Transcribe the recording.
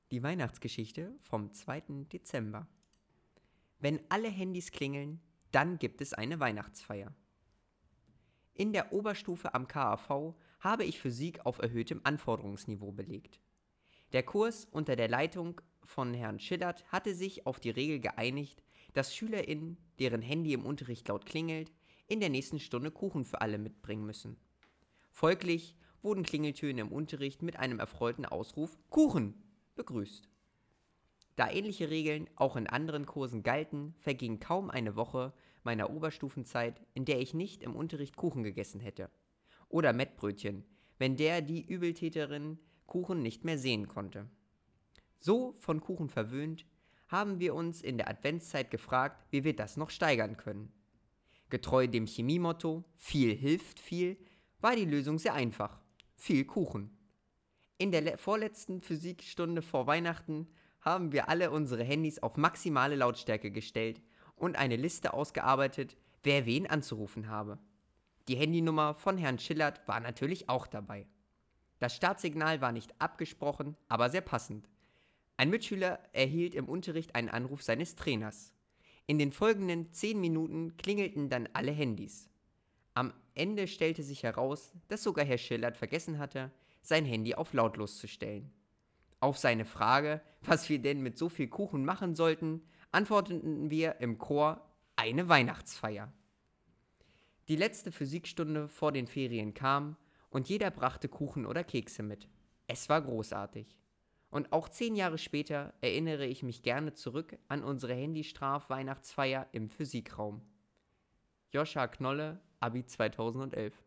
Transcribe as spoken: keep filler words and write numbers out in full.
Die Weihnachtsgeschichte vom zweiten Dezember. Wenn alle Handys klingeln, dann gibt es eine Weihnachtsfeier. In der Oberstufe am K A V habe ich Physik auf erhöhtem Anforderungsniveau belegt. Der Kurs unter der Leitung von Herrn Schillert hatte sich auf die Regel geeinigt, dass SchülerInnen, deren Handy im Unterricht laut klingelt, in der nächsten Stunde Kuchen für alle mitbringen müssen. Folglich wurden Klingeltöne im Unterricht mit einem erfreuten Ausruf „Kuchen!“ begrüßt. Da ähnliche Regeln auch in anderen Kursen galten, verging kaum eine Woche meiner Oberstufenzeit, in der ich nicht im Unterricht Kuchen gegessen hätte. Oder Mettbrötchen, wenn der die Übeltäterin Kuchen nicht mehr sehen konnte. So von Kuchen verwöhnt, haben wir uns in der Adventszeit gefragt, wie wir das noch steigern können. Getreu dem Chemiemotto „viel hilft viel“, war die Lösung sehr einfach: viel Kuchen. In der le- vorletzten Physikstunde vor Weihnachten haben wir alle unsere Handys auf maximale Lautstärke gestellt und eine Liste ausgearbeitet, wer wen anzurufen habe. Die Handynummer von Herrn Schillert war natürlich auch dabei. Das Startsignal war nicht abgesprochen, aber sehr passend. Ein Mitschüler erhielt im Unterricht einen Anruf seines Trainers. In den folgenden zehn Minuten klingelten dann alle Handys. Am Ende stellte sich heraus, dass sogar Herr Schillert vergessen hatte, sein Handy auf lautlos zu stellen. Auf seine Frage, was wir denn mit so viel Kuchen machen sollten, antworteten wir im Chor: eine Weihnachtsfeier. Die letzte Physikstunde vor den Ferien kam und jeder brachte Kuchen oder Kekse mit. Es war großartig. Und auch zehn Jahre später erinnere ich mich gerne zurück an unsere Handystraf-Weihnachtsfeier im Physikraum. Joscha Knolle, Abi zweitausendelf.